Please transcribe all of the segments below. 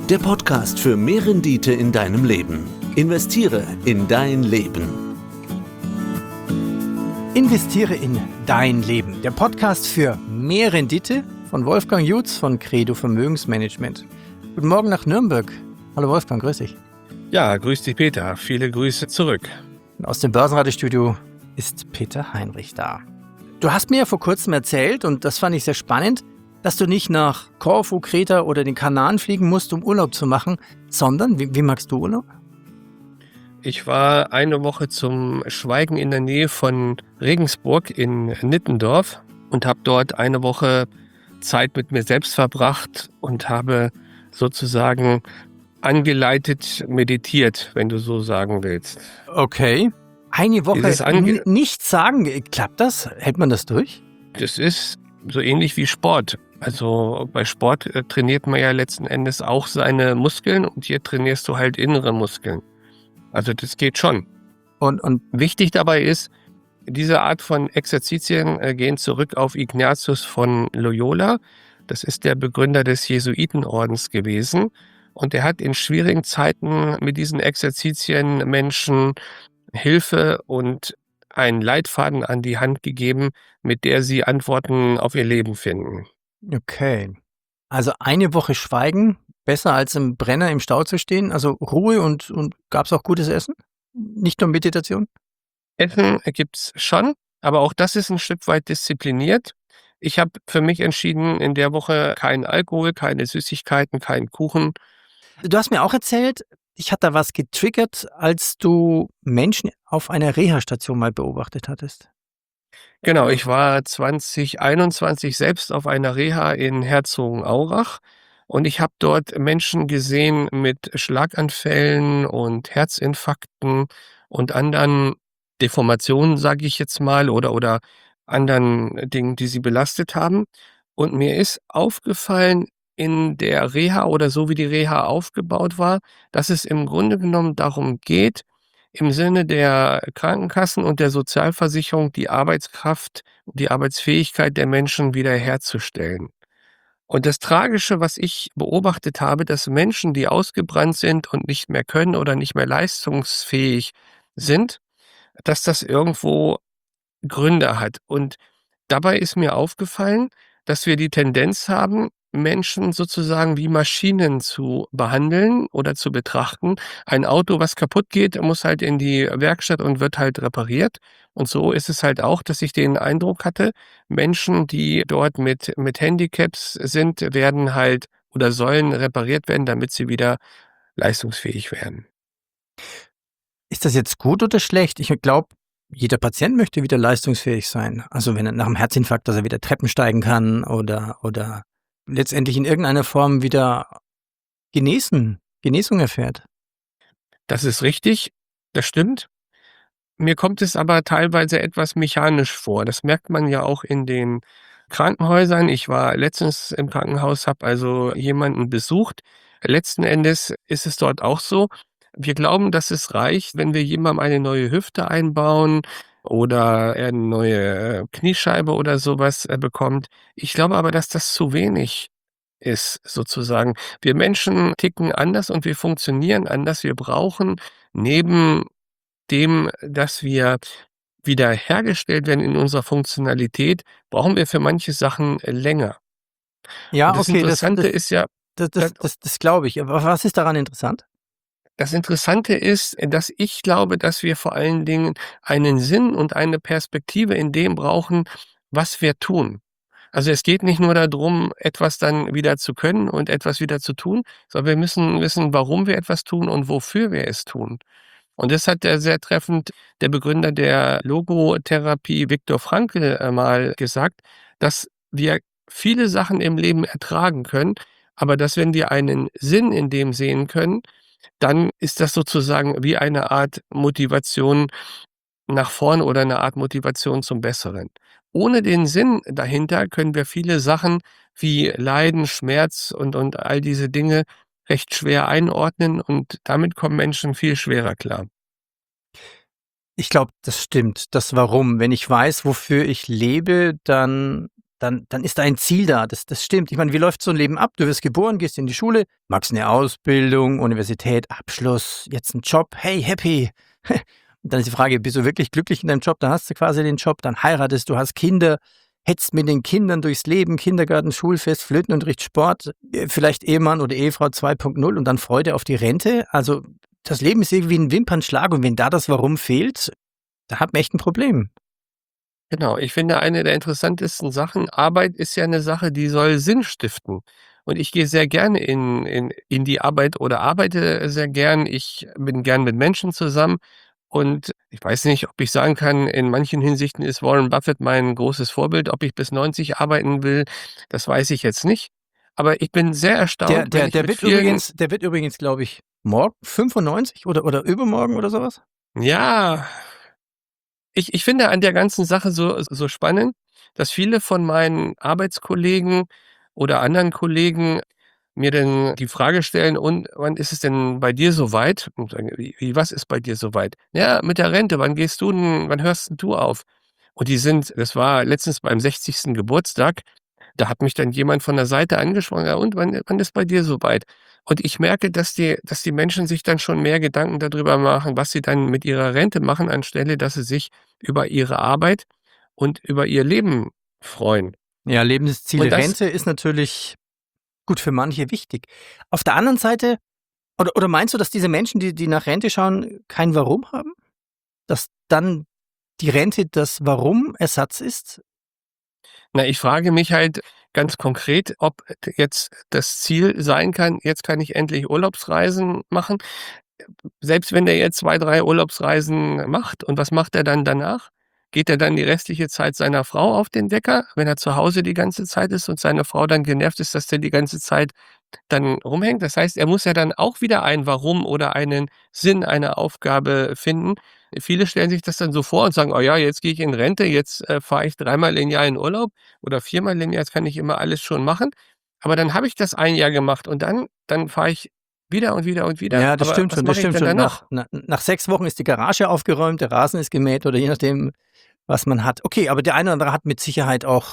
Der Podcast für mehr Rendite in deinem Leben. Investiere in dein Leben. Investiere in dein Leben. Der Podcast für mehr Rendite von Wolfgang Jutz von Credo Vermögensmanagement. Guten Morgen nach Nürnberg. Hallo Wolfgang, grüß dich. Ja, grüß dich Peter. Viele Grüße zurück. Und aus dem Börsenradiostudio ist Peter Heinrich da. Du hast mir ja vor kurzem erzählt, und das fand ich sehr spannend, dass du nicht nach Korfu, Kreta oder den Kanaren fliegen musst, um Urlaub zu machen, sondern, wie magst du Urlaub? Ich war eine Woche zum Schweigen in der Nähe von Regensburg in Nittendorf und habe dort eine Woche Zeit mit mir selbst verbracht und habe sozusagen angeleitet meditiert, wenn du so sagen willst. Okay. Eine Woche nichts sagen, klappt das? Hält man das durch? Das ist so ähnlich wie Sport. Also bei Sport trainiert man ja letzten Endes auch seine Muskeln und hier trainierst du halt innere Muskeln. Also das geht schon. Und wichtig dabei ist, diese Art von Exerzitien gehen zurück auf Ignatius von Loyola. Das ist der Begründer des Jesuitenordens gewesen. Und er hat in schwierigen Zeiten mit diesen Exerzitien Menschen Hilfe und einen Leitfaden an die Hand gegeben, mit der sie Antworten auf ihr Leben finden. Okay. Also eine Woche Schweigen, besser als im Brenner im Stau zu stehen? Also Ruhe und gab es auch gutes Essen? Nicht nur Meditation? Essen gibt's schon, aber auch das ist ein Stück weit diszipliniert. Ich habe für mich entschieden, in der Woche keinen Alkohol, keine Süßigkeiten, keinen Kuchen. Du hast mir auch erzählt, dich hat da was getriggert, als du Menschen auf einer Reha-Station mal beobachtet hattest. Genau, ich war 2021 selbst auf einer Reha in Herzogenaurach und ich habe dort Menschen gesehen mit Schlaganfällen und Herzinfarkten und anderen Deformationen, sage ich jetzt mal, oder anderen Dingen, die sie belastet haben. Und mir ist aufgefallen in der Reha oder so wie die Reha aufgebaut war, dass es im Grunde genommen darum geht, im Sinne der Krankenkassen und der Sozialversicherung die Arbeitskraft und die Arbeitsfähigkeit der Menschen wiederherzustellen. Und das Tragische, was ich beobachtet habe, dass Menschen, die ausgebrannt sind und nicht mehr können oder nicht mehr leistungsfähig sind, dass das irgendwo Gründe hat. Und dabei ist mir aufgefallen, dass wir die Tendenz haben, Menschen sozusagen wie Maschinen zu behandeln oder zu betrachten. Ein Auto, was kaputt geht, muss halt in die Werkstatt und wird halt repariert. Und so ist es halt auch, dass ich den Eindruck hatte, Menschen, die dort mit Handicaps sind, werden halt oder sollen repariert werden, damit sie wieder leistungsfähig werden. Ist das jetzt gut oder schlecht? Ich glaube, jeder Patient möchte wieder leistungsfähig sein. Also wenn er nach einem Herzinfarkt, dass er wieder Treppen steigen kann oder letztendlich in irgendeiner Form wieder Genesung erfährt. Das ist richtig, das stimmt. Mir kommt es aber teilweise etwas mechanisch vor. Das merkt man ja auch in den Krankenhäusern. Ich war letztens im Krankenhaus, habe also jemanden besucht. Letzten Endes ist es dort auch so. Wir glauben, dass es reicht, wenn wir jemandem eine neue Hüfte einbauen oder er eine neue Kniescheibe oder sowas bekommt. Ich glaube aber, dass das zu wenig ist, sozusagen. Wir Menschen ticken anders und wir funktionieren anders. Wir brauchen neben dem, dass wir wiederhergestellt werden in unserer Funktionalität, brauchen wir für manche Sachen länger. Ja, Und das okay, Interessante ist ja, das glaube ich. Aber was ist daran interessant? das Interessante ist, dass ich glaube, dass wir vor allen Dingen einen Sinn und eine Perspektive in dem brauchen, was wir tun. Also es geht nicht nur darum, etwas dann wieder zu können und etwas wieder zu tun, sondern wir müssen wissen, warum wir etwas tun und wofür wir es tun. Und das hat sehr treffend der Begründer der Logotherapie Viktor Frankl mal gesagt, dass wir viele Sachen im Leben ertragen können, aber dass wenn wir einen Sinn in dem sehen können, dann ist das sozusagen wie eine Art Motivation nach vorn oder eine Art Motivation zum Besseren. Ohne den Sinn dahinter können wir viele Sachen wie Leiden, Schmerz und all diese Dinge recht schwer einordnen und damit kommen Menschen viel schwerer klar. Ich glaube, das stimmt. Das Warum. Wenn ich weiß, wofür ich lebe, dann dann ist da ein Ziel da. Das stimmt. Ich meine, wie läuft so ein Leben ab? Du wirst geboren, gehst in die Schule, machst eine Ausbildung, Universität, Abschluss, jetzt einen Job. Hey, happy. Und dann ist die Frage, bist du wirklich glücklich in deinem Job? Dann hast du quasi den Job, dann heiratest du, hast Kinder, hetzt mit den Kindern durchs Leben, Kindergarten, Schulfest, Flötenunterricht, Sport, vielleicht Ehemann oder Ehefrau 2.0 und dann Freude auf die Rente. Also das Leben ist irgendwie ein Wimpernschlag und wenn da das Warum fehlt, da hat man echt ein Problem. Genau, ich finde, eine der interessantesten Sachen, Arbeit ist ja eine Sache, die soll Sinn stiften. Und ich gehe sehr gerne in die Arbeit oder arbeite sehr gern. Ich bin gern mit Menschen zusammen und ich weiß nicht, ob ich sagen kann, in manchen Hinsichten ist Warren Buffett mein großes Vorbild. Ob ich bis 90 arbeiten will, das weiß ich jetzt nicht. Aber ich bin sehr Der, erstaunt, wenn der, ich der mit wird vielen übrigens, der wird übrigens, glaube ich, morgen 95 oder übermorgen oder sowas. ja, ich finde an der ganzen Sache so spannend, dass viele von meinen Arbeitskollegen oder anderen Kollegen mir dann die Frage stellen: „Und wann ist es denn bei dir so weit?“ Und sagen: „Wie, was ist bei dir so weit?“ „Ja, mit der Rente, wann hörst 'n du auf?“ Und das war letztens beim 60. Geburtstag, da hat mich dann jemand von der Seite angesprochen: „Ja und, wann ist bei dir so weit?“ Und ich merke, dass die Menschen sich dann schon mehr Gedanken darüber machen, was sie dann mit ihrer Rente machen, anstelle dass sie sich über ihre Arbeit und über ihr Leben freuen. Ja, Lebensziele Und das Rente ist natürlich gut für manche wichtig. Auf der anderen Seite, oder meinst du, dass diese Menschen, die nach Rente schauen, kein Warum haben? Dass dann die Rente das Warum-Ersatz ist? Na, ich frage mich halt ganz konkret, ob jetzt das Ziel sein kann: „Jetzt kann ich endlich Urlaubsreisen machen.“ Selbst wenn der jetzt 2, 3 Urlaubsreisen macht, und was macht er dann danach? Geht er dann die restliche Zeit seiner Frau auf den Wecker, wenn er zu Hause die ganze Zeit ist und seine Frau dann genervt ist, dass der die ganze Zeit dann rumhängt? Das heißt, er muss ja dann auch wieder ein Warum oder einen Sinn, eine Aufgabe finden. Viele stellen sich das dann so vor und sagen: „Oh ja, jetzt gehe ich in Rente, jetzt, fahre ich dreimal im Jahr in Urlaub oder viermal im Jahr, jetzt kann ich immer alles schon machen.“ Aber dann habe ich das ein Jahr gemacht und dann fahre ich wieder und wieder und wieder. Ja, das Aber stimmt was schon, das mache ich stimmt denn schon. danach? Nach 6 Wochen ist die Garage aufgeräumt, der Rasen ist gemäht oder je nachdem, was man hat. Okay, aber der eine oder andere hat mit Sicherheit auch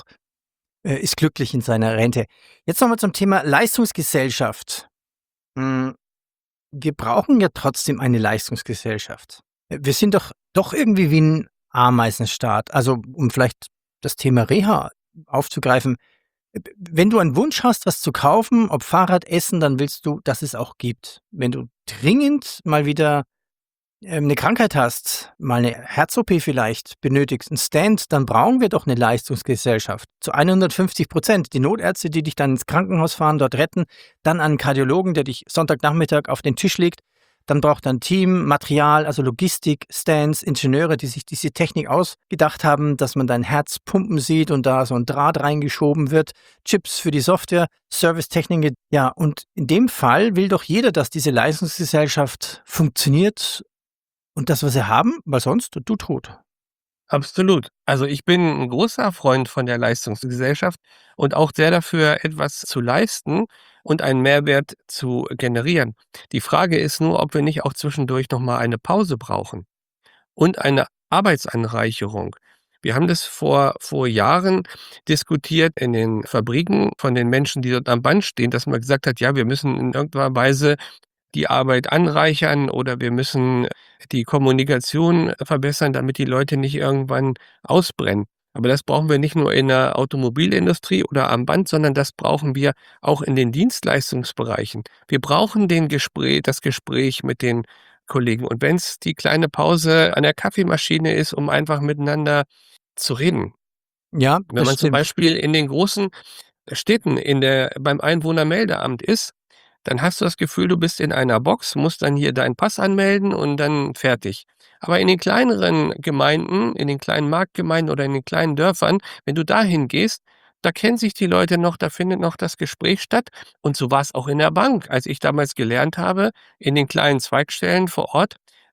ist glücklich in seiner Rente. Jetzt noch mal zum Thema Leistungsgesellschaft. Hm, wir brauchen ja trotzdem eine Leistungsgesellschaft. Wir sind doch irgendwie wie ein Ameisenstaat. Also, um vielleicht das Thema Reha aufzugreifen, wenn du einen Wunsch hast, was zu kaufen, ob Fahrrad, Essen, dann willst du, dass es auch gibt. Wenn du dringend mal wieder 'ne Krankheit hast, mal 'ne Herz-OP vielleicht benötigst, 'n Stent, dann brauchen wir doch 'ne Leistungsgesellschaft. Zu 150%. Die Notärzte, die dich dann ins Krankenhaus fahren, dort retten, dann einen Kardiologen, der dich Sonntagnachmittag auf den Tisch legt. Dann braucht ein Team, Material, also Logistik, Stents, Ingenieure, die sich diese Technik ausgedacht haben, dass man dein Herz pumpen sieht und da so 'n Draht reingeschoben wird, Chips für die Software, Servicetechniken. Ja, und in dem Fall will doch jeder, dass diese Leistungsgesellschaft funktioniert und das, was sie haben, weil sonst du tot. Absolut. Also, ich bin 'n großer Freund von der Leistungsgesellschaft und auch sehr dafür, etwas zu leisten und einen Mehrwert zu generieren. Die Frage ist nur, ob wir nicht auch zwischendurch noch mal eine Pause brauchen und eine Arbeitsanreicherung. Wir haben das vor Jahren diskutiert in den Fabriken von den Menschen, die dort am Band stehen, dass man gesagt hat: „Ja, wir müssen in irgendeiner Weise die Arbeit anreichern oder wir müssen die Kommunikation verbessern, damit die Leute nicht irgendwann ausbrennen.“ Aber das brauchen wir nicht nur in der Automobilindustrie oder am Band, sondern das brauchen wir auch in den Dienstleistungsbereichen. Wir brauchen das Gespräch mit den Kollegen. Und wenn es die kleine Pause an der Kaffeemaschine ist, um einfach miteinander zu reden. Ja, Wenn das man zum stimmt. Beispiel in den großen Städten beim Einwohnermeldeamt ist, dann hast du das Gefühl, du bist in einer Box, musst dann hier deinen Pass anmelden und dann fertig. Aber in den kleineren Gemeinden, in den kleinen Marktgemeinden oder in den kleinen Dörfern, wenn du dahin gehst, da kennen sich die Leute noch, da findet noch das Gespräch statt. Und so war es auch in der Bank. Als ich damals gelernt habe, in den kleinen Zweigstellen vor Ort,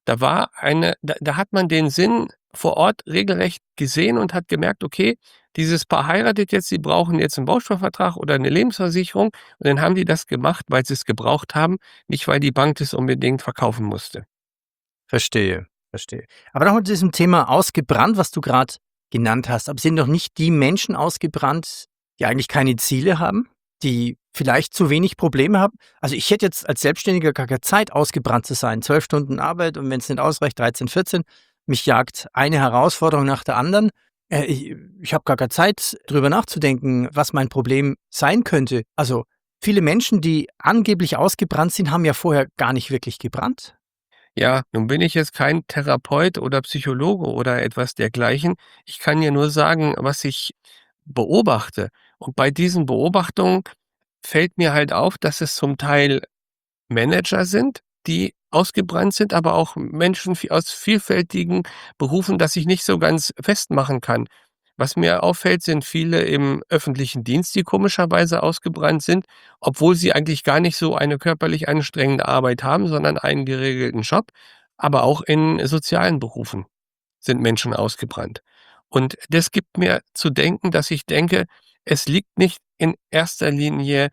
da hat man den Sinn vor Ort regelrecht gesehen und hat gemerkt, okay, dieses Paar heiratet jetzt, sie brauchen jetzt einen Bausparvertrag oder eine Lebensversicherung. Und dann haben die das gemacht, weil sie es gebraucht haben, nicht weil die Bank das unbedingt verkaufen musste. Verstehe, verstehe. Aber noch mal zu diesem Thema ausgebrannt, was du gerade genannt hast. Aber sind doch nicht die Menschen ausgebrannt, die eigentlich keine Ziele haben, die vielleicht zu wenig Probleme haben? Also ich hätte jetzt als Selbstständiger gar keine Zeit, ausgebrannt zu sein. 12 Stunden Arbeit und wenn es nicht ausreicht, 13, 14. Mich jagt eine Herausforderung nach der anderen. Ich habe gar keine Zeit, drüber nachzudenken, was mein Problem sein könnte. Also viele Menschen, die angeblich ausgebrannt sind, haben ja vorher gar nicht wirklich gebrannt. Ja, nun bin ich jetzt kein Therapeut oder Psychologe oder etwas dergleichen. Ich kann dir nur sagen, was ich beobachte. Und bei diesen Beobachtungen fällt mir halt auf, dass es zum Teil Manager sind, die ausgebrannt sind, aber auch Menschen aus vielfältigen Berufen, das ich nicht so ganz festmachen kann. Was mir auffällt, sind viele im öffentlichen Dienst, die komischerweise ausgebrannt sind, obwohl sie eigentlich gar nicht so eine körperlich anstrengende Arbeit haben, sondern einen geregelten Job. Aber auch in sozialen Berufen sind Menschen ausgebrannt. Und das gibt mir zu denken, dass ich denke, es liegt nicht in erster Linie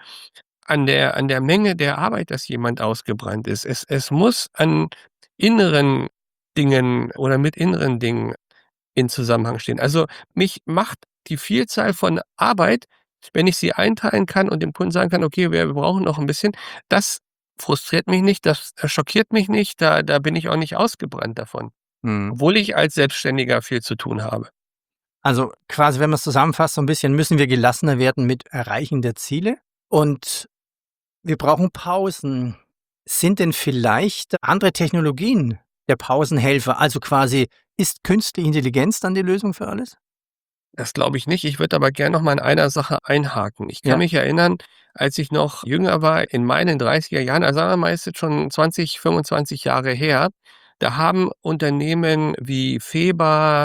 an der Menge der Arbeit, dass jemand ausgebrannt ist. Es muss an inneren Dingen oder mit inneren Dingen in Zusammenhang stehen. Also, mich macht die Vielzahl von Arbeit, wenn ich sie einteilen kann und dem Kunden sagen kann: „Okay, wir brauchen noch 'n bisschen“, das frustriert mich nicht, das schockiert mich nicht, da bin ich auch nicht ausgebrannt davon, Mhm. obwohl ich als Selbstständiger viel zu tun habe. Also quasi, wenn man es zusammenfasst, so ein bisschen müssen wir gelassener werden mit Erreichen der Ziele und wir brauchen Pausen. Sind denn vielleicht andere Technologien der Pausenhelfer? Also quasi, ist künstliche Intelligenz dann die Lösung für alles? Das glaube ich nicht. Ich würde aber gern noch mal in einer Sache einhaken. Ich kann Ja. mich erinnern, als ich noch jünger war, in meinen 30er Jahren, also sagen wir mal, ist jetzt schon 20, 25 Jahre her, da haben Unternehmen wie Feber,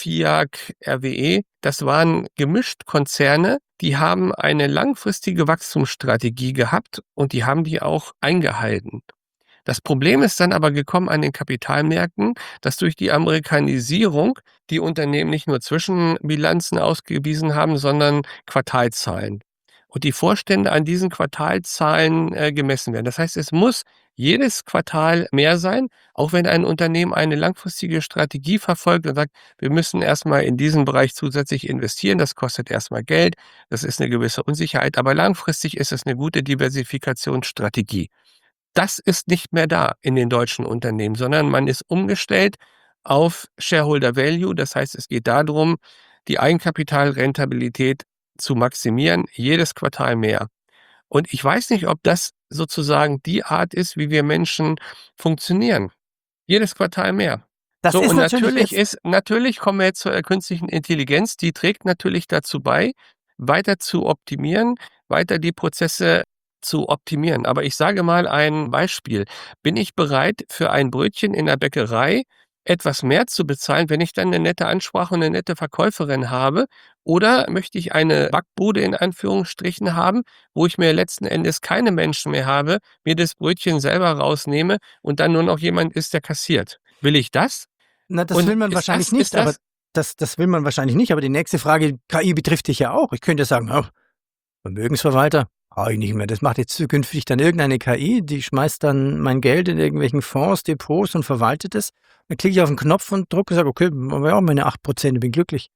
FIAC, RWE, das waren gemischt Konzerne, die haben eine langfristige Wachstumsstrategie gehabt und die haben die auch eingehalten. Das Problem ist dann aber gekommen an den Kapitalmärkten, dass durch die Amerikanisierung die Unternehmen nicht nur Zwischenbilanzen ausgewiesen haben, sondern Quartalszahlen. Und die Vorstände an diesen Quartalzahlen gemessen werden. Das heißt, es muss jedes Quartal mehr sein, auch wenn ein Unternehmen eine langfristige Strategie verfolgt und sagt, wir müssen erstmal in diesen Bereich zusätzlich investieren, das kostet erstmal Geld, das ist eine gewisse Unsicherheit, aber langfristig ist es eine gute Diversifikationsstrategie. Das ist nicht mehr da in den deutschen Unternehmen, sondern man ist umgestellt auf Shareholder Value. Das heißt, es geht darum, die Eigenkapitalrentabilität zu maximieren, jedes Quartal mehr. Und ich weiß nicht, ob das sozusagen die Art ist, wie wir Menschen funktionieren. Jedes Quartal mehr. Das So, ist und natürlich jetzt natürlich kommen wir jetzt zur künstlichen Intelligenz, die trägt natürlich dazu bei, weiter zu optimieren, weiter die Prozesse zu optimieren. Aber ich sage mal ein Beispiel. Bin ich bereit, für ein Brötchen in der Bäckerei etwas mehr zu bezahlen, wenn ich dann eine nette Ansprache und eine nette Verkäuferin habe? Oder möchte ich eine Backbude in Anführungsstrichen haben, wo ich mir letzten Endes keine Menschen mehr habe, mir das Brötchen selber rausnehme und dann nur noch jemand ist, der kassiert? Will ich das? na, das Und will man ist wahrscheinlich das nicht, ist aber das das will man wahrscheinlich nicht. Aber die nächste Frage, KI betrifft dich ja auch. Ich könnte sagen: „Oh, Vermögensverwalter, brauche ich nicht mehr. Das macht jetzt zukünftig dann irgendeine KI, die schmeißt dann mein Geld in irgendwelchen Fonds, Depots und verwaltet es.“ Dann klicke ich auf 'n Knopf und drucke und sage: „Okay, habe ja auch meine 8%, bin glücklich.“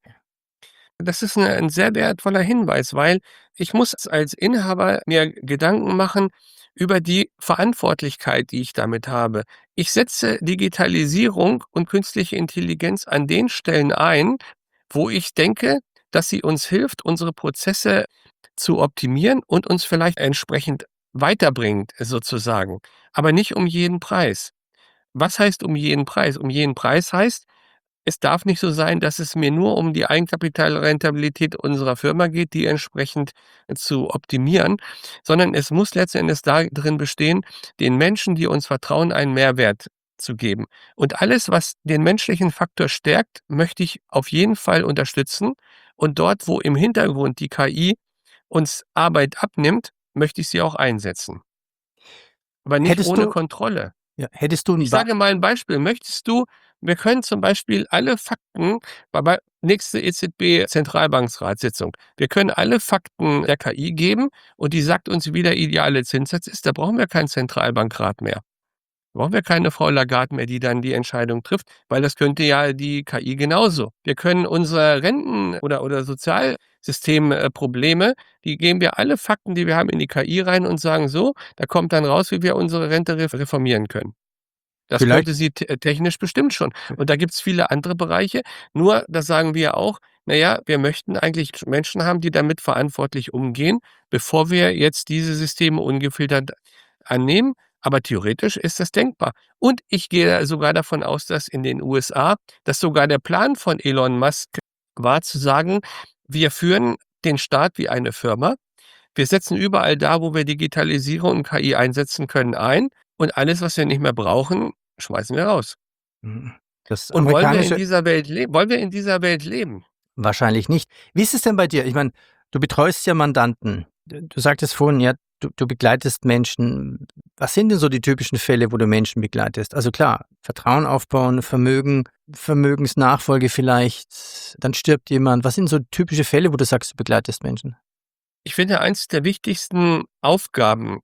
das ist 'n sehr wertvoller Hinweis, weil ich muss als Inhaber mir Gedanken machen über die Verantwortlichkeit, die ich damit habe. Ich setze Digitalisierung und künstliche Intelligenz an den Stellen ein, wo ich denke, dass sie uns hilft, unsere Prozesse zu optimieren und uns vielleicht entsprechend weiterbringt sozusagen, aber nicht um jeden Preis. Was heißt um jeden Preis? Um jeden Preis heißt, es darf nicht so sein, dass es mir nur um die Eigenkapitalrentabilität unserer Firma geht, die entsprechend zu optimieren, sondern es muss letzten Endes darin bestehen, den Menschen, die uns vertrauen, einen Mehrwert zu geben. Und alles, was den menschlichen Faktor stärkt, möchte ich auf jeden Fall unterstützen. Und dort, wo im Hintergrund die KI uns Arbeit abnimmt, möchte ich sie auch einsetzen, aber nicht Hättest ohne du Kontrolle. hättest du Ich 'n Ba sage mal ein Beispiel. Wir können zum Beispiel alle Fakten bei nächste EZB-Zentralbanksratssitzung. Wir können alle Fakten der KI geben und die sagt uns, wie der ideale Zinssatz ist. Da brauchen wir keinen Zentralbankrat mehr. Brauchen wir keine Frau Lagarde mehr, die dann die Entscheidung trifft, weil das könnte ja die KI genauso. Wir können unsere Renten oder Sozialsystem Probleme, die geben wir alle Fakten, die wir haben, in die KI rein und sagen: „So, da kommt dann raus, wie wir unsere Rente reformieren können.“ Das Vielleicht könnte sie technisch bestimmt schon. Und da gibt's viele andere Bereiche. Nur, das sagen wir auch, na ja, wir möchten eigentlich Menschen haben, die damit verantwortlich umgehen, bevor wir jetzt diese Systeme ungefiltert annehmen. Aber theoretisch ist das denkbar. Und ich gehe sogar davon aus, dass in den USA dass sogar der Plan von Elon Musk war zu sagen: „Wir führen den Staat wie eine Firma. Wir setzen überall da, wo wir Digitalisierung und KI einsetzen können, ein und alles, was wir nicht mehr brauchen, schmeißen wir raus.“ hm, das Und amerikanische wollen wir in dieser Welt leben? wahrscheinlich nicht. Wie ist es denn bei dir? Ich meine, du betreust ja Mandanten. Du sagtest vorhin, ja, du begleitest Menschen. Was sind denn so die typischen Fälle, wo du Menschen begleitest? Also klar, Vertrauen aufbauen, Vermögen, Vermögensnachfolge vielleicht, dann stirbt jemand. Was sind so typische Fälle, wo du sagst, du begleitest Menschen? Ich finde, eins der wichtigsten Aufgaben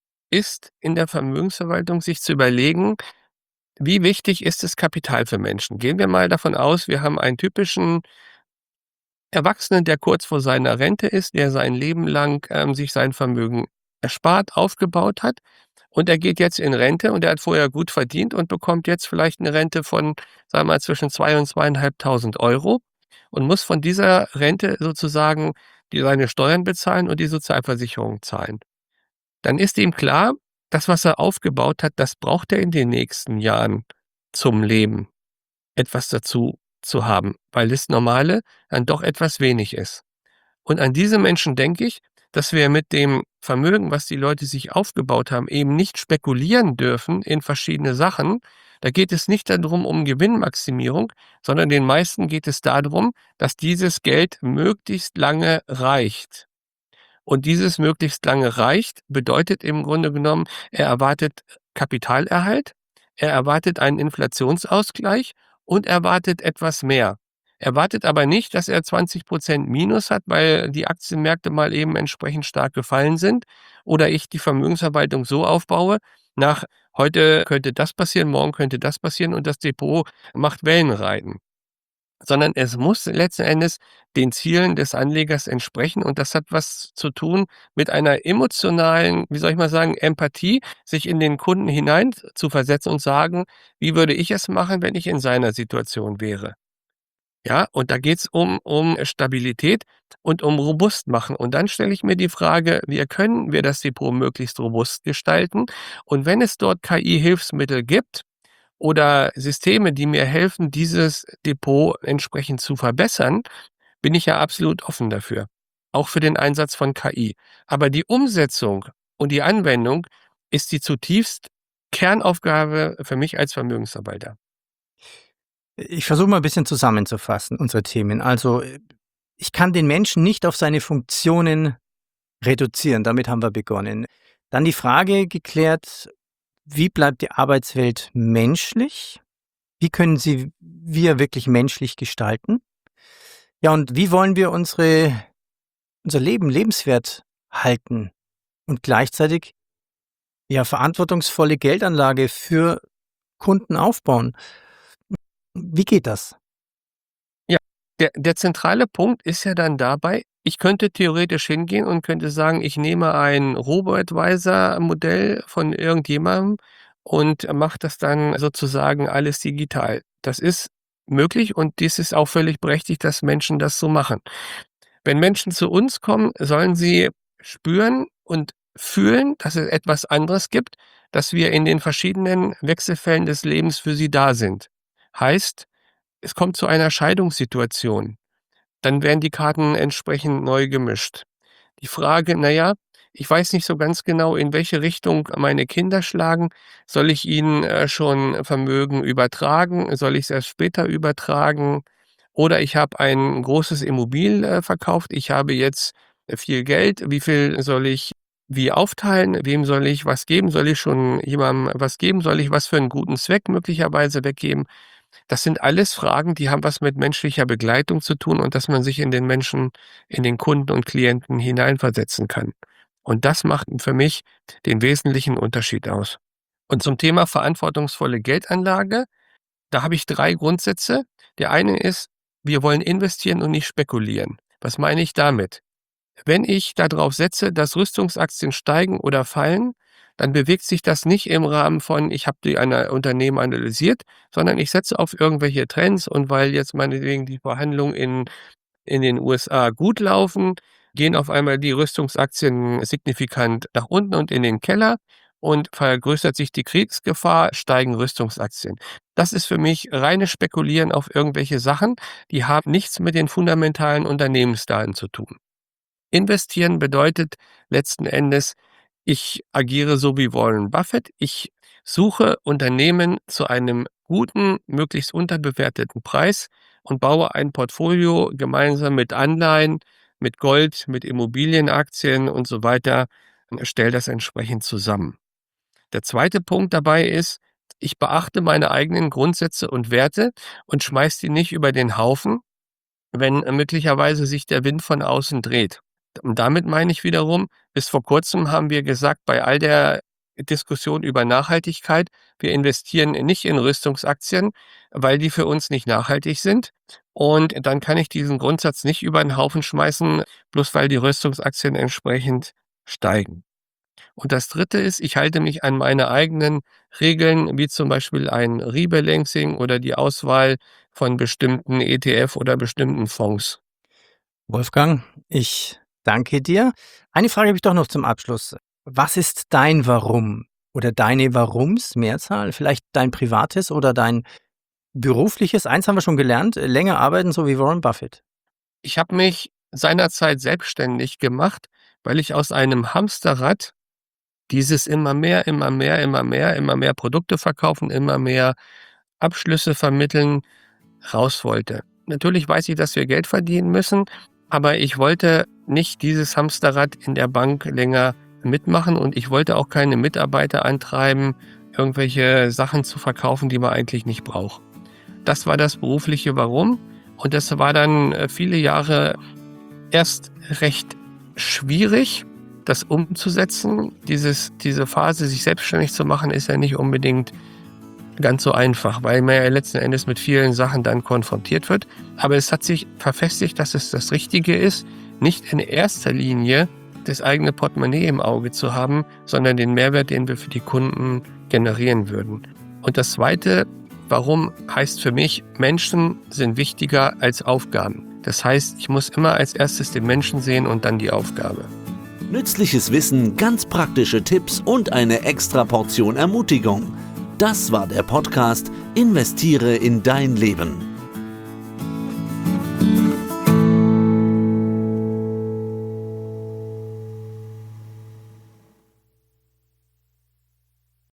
ist in der Vermögensverwaltung, sich zu überlegen, wie wichtig ist das Kapital für Menschen? Gehen wir mal davon aus, wir haben einen typischen Erwachsenen, der kurz vor seiner Rente ist, der sein Leben lang, sich sein Vermögen erspart, aufgebaut hat und er geht jetzt in Rente und er hat vorher gut verdient und bekommt jetzt vielleicht eine Rente von, sagen wir mal, zwischen 2 und 2.500 Euro und muss von dieser Rente sozusagen seine Steuern bezahlen und die Sozialversicherung zahlen. Dann ist ihm klar, das, was er aufgebaut hat, das braucht er in den nächsten Jahren zum Leben, etwas dazu zu haben, weil das Normale dann doch etwas wenig ist. Und an diese Menschen denke ich, dass wir mit dem Vermögen, was die Leute sich aufgebaut haben, eben nicht spekulieren dürfen in verschiedene Sachen. Da geht es nicht darum, um Gewinnmaximierung, sondern den meisten geht es darum, dass dieses Geld möglichst lange reicht. Und dieses möglichst lange reicht, bedeutet im Grunde genommen, er erwartet Kapitalerhalt, er erwartet einen Inflationsausgleich und er erwartet etwas mehr. Er erwartet aber nicht, dass er 20% Minus hat, weil die Aktienmärkte mal eben entsprechend stark gefallen sind oder ich die Vermögensverwaltung so aufbaue, nach heute könnte das passieren, morgen könnte das passieren und das Depot macht Wellenreiten. Sondern es muss letzten Endes den Zielen des Anlegers entsprechen und das hat was zu tun mit einer emotionalen, wie soll ich mal sagen, Empathie, sich in den Kunden hinein zu versetzen und sagen: „Wie würde ich es machen, wenn ich in seiner Situation wäre?“ Ja, und da geht's um Stabilität und um robust machen. Und dann stelle ich mir die Frage: Wie können wir das Depot möglichst robust gestalten? Und wenn es dort KI-Hilfsmittel gibt oder Systeme, die mir helfen, dieses Depot entsprechend zu verbessern, bin ich ja absolut offen dafür, auch für den Einsatz von KI. Aber die Umsetzung und die Anwendung ist die zutiefst Kernaufgabe für mich als Vermögensverwalter. Ich versuche mal ein bisschen zusammenzufassen, unsere Themen. Also, ich kann den Menschen nicht auf seine Funktionen reduzieren. Damit haben wir begonnen. Dann die Frage geklärt, wie bleibt die Arbeitswelt menschlich? Wie können wir wirklich menschlich gestalten? Ja, und wie wollen wir unser Leben lebenswert halten und gleichzeitig ja verantwortungsvolle Geldanlage für Kunden aufbauen? Wie geht das? Ja, der zentrale Punkt ist ja dann dabei, ich könnte theoretisch hingehen und könnte sagen, ich nehme ein Robo-Advisor-Modell von irgendjemandem und mache das dann sozusagen alles digital. Das ist möglich und dies ist auch völlig berechtigt, dass Menschen das so machen. Wenn Menschen zu uns kommen, sollen sie spüren und fühlen, dass es etwas anderes gibt, dass wir in den verschiedenen Wechselfällen des Lebens für sie da sind. Heißt, es kommt zu einer Scheidungssituation, dann werden die Karten entsprechend neu gemischt. Die Frage, na ja, ich weiß nicht so ganz genau, in welche Richtung meine Kinder schlagen. Soll ich ihnen, schon Vermögen übertragen? Soll ich's erst später übertragen? Oder ich habe ein großes Immobil verkauft. Ich habe jetzt viel Geld. Wie viel soll ich wie aufteilen? Wem soll ich was geben? Soll ich schon jemandem was geben? Soll ich was für einen guten Zweck möglicherweise weggeben? Das sind alles Fragen, die haben was mit menschlicher Begleitung zu tun und dass man sich in den Menschen, in den Kunden und Klienten hineinversetzen kann. Und das macht für mich den wesentlichen Unterschied aus. Und zum Thema verantwortungsvolle Geldanlage, da habe ich 3 Grundsätze. Der eine ist, wir wollen investieren und nicht spekulieren. Was meine ich damit? Wenn ich darauf setze, dass Rüstungsaktien steigen oder fallen, dann bewegt sich das nicht im Rahmen von, ich habe die Unternehmen analysiert, sondern ich setze auf irgendwelche Trends, und weil jetzt meinetwegen die Verhandlungen in den USA gut laufen, gehen auf einmal die Rüstungsaktien signifikant nach unten und in den Keller, und vergrößert sich die Kriegsgefahr, steigen Rüstungsaktien. Das ist für mich reines Spekulieren auf irgendwelche Sachen, die haben nichts mit den fundamentalen Unternehmensdaten zu tun. Investieren bedeutet letzten Endes, ich agiere so wie Warren Buffett. Ich suche Unternehmen zu einem guten, möglichst unterbewerteten Preis und baue ein Portfolio gemeinsam mit Anleihen, mit Gold, mit Immobilienaktien und so weiter und stelle das entsprechend zusammen. Der zweite Punkt dabei ist, ich beachte meine eigenen Grundsätze und Werte und schmeiße die nicht über den Haufen, wenn möglicherweise sich der Wind von außen dreht. Und damit meine ich wiederum, bis vor kurzem haben wir gesagt, bei all der Diskussion über Nachhaltigkeit, wir investieren nicht in Rüstungsaktien, weil die für uns nicht nachhaltig sind. Und dann kann ich diesen Grundsatz nicht über den Haufen schmeißen, bloß weil die Rüstungsaktien entsprechend steigen. Und das dritte ist, ich halte mich an meine eigenen Regeln, wie zum Beispiel ein Rebalancing oder die Auswahl von bestimmten ETF oder bestimmten Fonds. Wolfgang, ich danke dir. Eine Frage habe ich doch noch zum Abschluss. Was ist dein Warum oder deine Warums, Mehrzahl? Vielleicht dein privates oder dein berufliches? Eins haben wir schon gelernt, länger arbeiten, so wie Warren Buffett. Ich habe mich seinerzeit selbstständig gemacht, weil ich aus einem Hamsterrad dieses immer mehr Produkte verkaufen, immer mehr Abschlüsse vermitteln, raus wollte. Natürlich weiß ich, dass wir Geld verdienen müssen, aber ich wollte nicht dieses Hamsterrad in der Bank länger mitmachen, und ich wollte auch keine Mitarbeiter antreiben, irgendwelche Sachen zu verkaufen, die man eigentlich nicht braucht. Das war das berufliche Warum, und das war dann viele Jahre erst recht schwierig, das umzusetzen. Diese Phase, sich selbstständig zu machen, ist ja nicht unbedingt ganz so einfach, weil man ja letzten Endes mit vielen Sachen dann konfrontiert wird. Aber es hat sich verfestigt, dass es das Richtige ist, nicht in erster Linie das eigene Portemonnaie im Auge zu haben, sondern den Mehrwert, den wir für die Kunden generieren würden. Und das Zweite, warum, heißt für mich, Menschen sind wichtiger als Aufgaben. Das heißt, ich muss immer als erstes den Menschen sehen und dann die Aufgabe. Nützliches Wissen, ganz praktische Tipps und eine extra Portion Ermutigung. Das war der Podcast Investiere in dein Leben.